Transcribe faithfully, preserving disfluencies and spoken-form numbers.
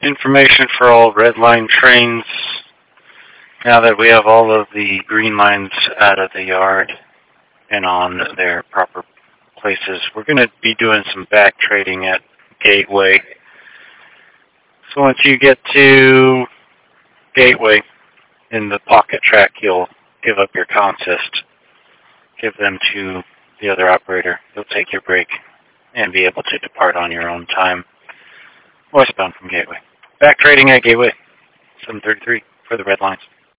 Information for all red line trains. Now that we have all of the green lines out of the yard and on their proper places, we're going to be doing some back trading at Gateway. So once you get to Gateway in the pocket track, you'll give up your consist, give them to the other operator. You'll take your break and be able to depart on your own time westbound from Gateway. Back trading at Gateway, seven thirty-three for the red lines.